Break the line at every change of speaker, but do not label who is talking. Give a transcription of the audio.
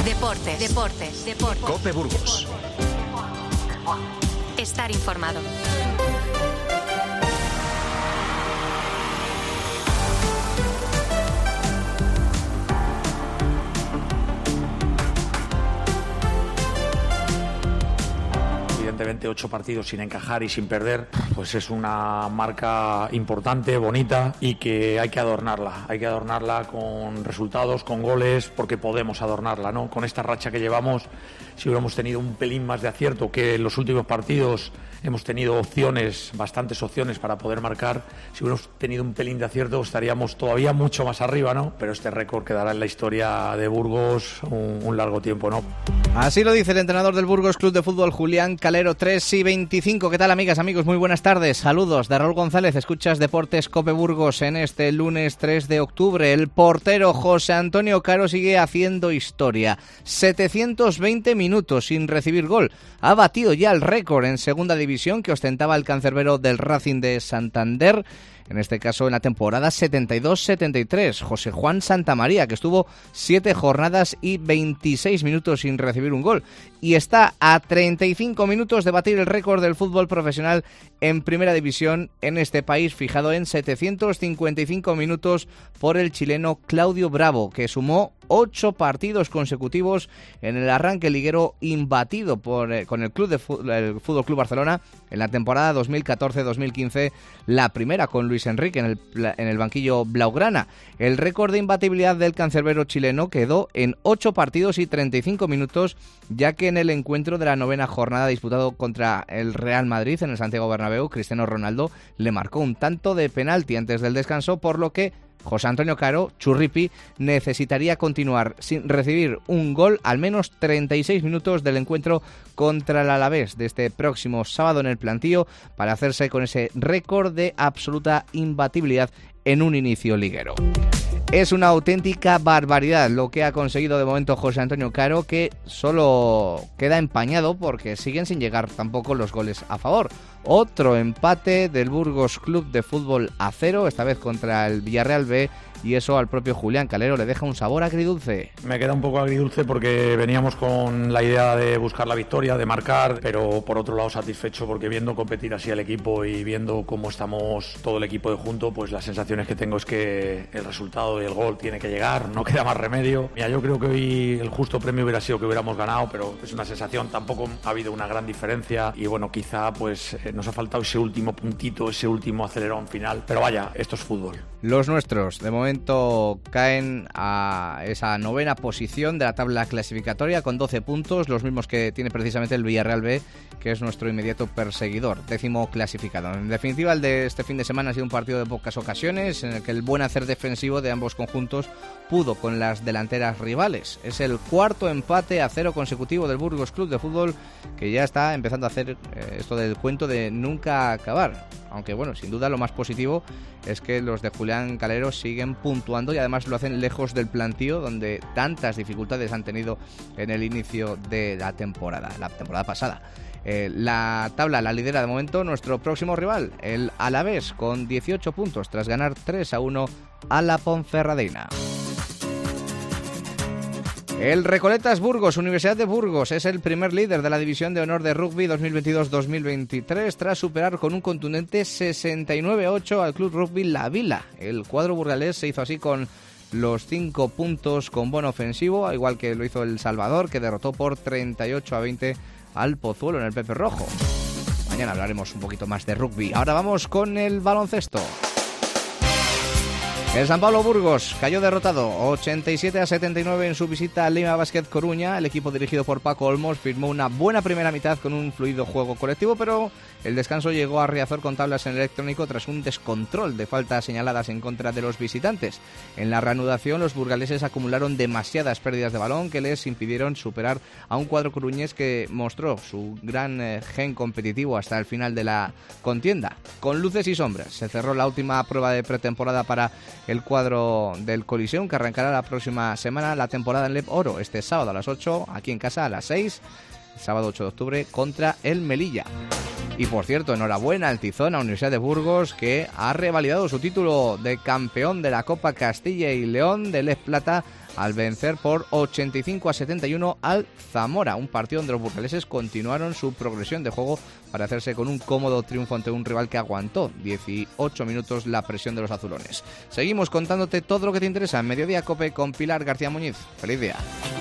Deportes.
COPE Burgos.
Estar informado.
Evidentemente 8 partidos sin encajar y sin perder, pues es una marca importante, bonita, y que hay que adornarla con resultados, con goles, porque podemos adornarla, ¿no? Con esta racha que llevamos, si hubiéramos tenido un pelín más de acierto, que en los últimos partidos hemos tenido bastantes opciones para poder marcar, si hubiéramos tenido un pelín de acierto estaríamos todavía mucho más arriba, ¿no? Pero este récord quedará en la historia de Burgos un largo tiempo, ¿no?
Así lo dice el entrenador del Burgos Club de Fútbol, Julián Calero. 3:25. ¿Qué tal, amigas, amigos? Muy buenas tardes. Saludos de Raúl González. Escuchas Deportes COPE Burgos en este lunes 3 de octubre. El portero José Antonio Caro sigue haciendo historia. 720 minutos sin recibir gol. Ha batido ya el récord en segunda división que ostentaba el cancerbero del Racing de Santander. En este caso en la temporada 72-73, José Juan Santamaría, que estuvo 7 jornadas y 26 minutos sin recibir un gol. Y está a 35 minutos de batir el récord del fútbol profesional en primera división en este país, fijado en 755 minutos por el chileno Claudio Bravo, que sumó 8 partidos consecutivos en el arranque liguero, imbatido con el Fútbol Club Barcelona en la temporada 2014-2015, la primera con Luis Enrique en el banquillo blaugrana. El récord de imbatibilidad del cancerbero chileno quedó en 8 partidos y 35 minutos, ya que en el encuentro de la 9ª jornada disputado contra el Real Madrid en el Santiago Bernabéu, Cristiano Ronaldo le marcó un tanto de penalti antes del descanso, por lo que José Antonio Caro, Churripi, necesitaría continuar sin recibir un gol al menos 36 minutos del encuentro contra el Alavés de este próximo sábado en el Plantío para hacerse con ese récord de absoluta imbatibilidad en un inicio liguero. Es una auténtica barbaridad lo que ha conseguido de momento José Antonio Caro, que solo queda empañado porque siguen sin llegar tampoco los goles a favor. Otro empate del Burgos Club de Fútbol a 0, esta vez contra el Villarreal B, y eso al propio Julián Calero le deja un sabor agridulce.
Me queda un poco agridulce porque veníamos con la idea de buscar la victoria, de marcar, pero por otro lado satisfecho porque viendo competir así al equipo y viendo cómo estamos todo el equipo de junto, pues las sensaciones que tengo es que el resultado y el gol tiene que llegar, no queda más remedio. Mira, yo creo que hoy el justo premio hubiera sido que hubiéramos ganado, pero es una sensación, tampoco ha habido una gran diferencia y bueno, quizá pues nos ha faltado ese último puntito, ese último acelerón final, pero vaya, esto es fútbol.
Los nuestros de momento caen a esa 9ª posición de la tabla clasificatoria con 12 puntos, los mismos que tiene precisamente el Villarreal B, que es nuestro inmediato perseguidor, 10º clasificado. En definitiva, el de este fin de semana ha sido un partido de pocas ocasiones, en el que el buen hacer defensivo de ambos conjuntos pudo con las delanteras rivales. Es el 4º empate a 0 consecutivo del Burgos Club de Fútbol, que ya está empezando a hacer esto del cuento de nunca acabar. Aunque bueno, sin duda lo más positivo es que los de Julián Calero siguen puntuando y además lo hacen lejos del Plantío, donde tantas dificultades han tenido en el inicio de la temporada pasada. La tabla la lidera de momento nuestro próximo rival, el Alavés, con 18 puntos tras ganar 3-1 a la Ponferradina. El Recoletas Burgos, Universidad de Burgos, es el primer líder de la División de Honor de Rugby 2022-2023 tras superar con un contundente 69-8 al Club Rugby La Vila. El cuadro burgalés se hizo así con los 5 puntos con bono ofensivo, al igual que lo hizo el Salvador, que derrotó por 38-20 al Pozuelo en el Pepe Rojo. Mañana hablaremos un poquito más de rugby. Ahora vamos con el baloncesto. El San Pablo Burgos cayó derrotado 87-79 en su visita al Lima Basket Coruña. El equipo dirigido por Paco Olmos firmó una buena primera mitad con un fluido juego colectivo, pero el descanso llegó a Riazor con tablas en el electrónico tras un descontrol de faltas señaladas en contra de los visitantes. En la reanudación, los burgaleses acumularon demasiadas pérdidas de balón que les impidieron superar a un cuadro coruñés que mostró su gran gen competitivo hasta el final de la contienda. Con luces y sombras se cerró la última prueba de pretemporada para el cuadro del Coliseum, que arrancará la próxima semana la temporada en Lep Oro, este sábado a las 8, aquí en casa a las 6, sábado 8 de octubre, contra el Melilla. Y por cierto, enhorabuena al Tizona, Universidad de Burgos, que ha revalidado su título de campeón de la Copa Castilla y León de Lez Plata al vencer por 85-71 al Zamora, un partido donde los burgaleses continuaron su progresión de juego para hacerse con un cómodo triunfo ante un rival que aguantó 18 minutos la presión de los azulones. Seguimos contándote todo lo que te interesa en Mediodía Cope con Pilar García Muñiz. ¡Feliz día!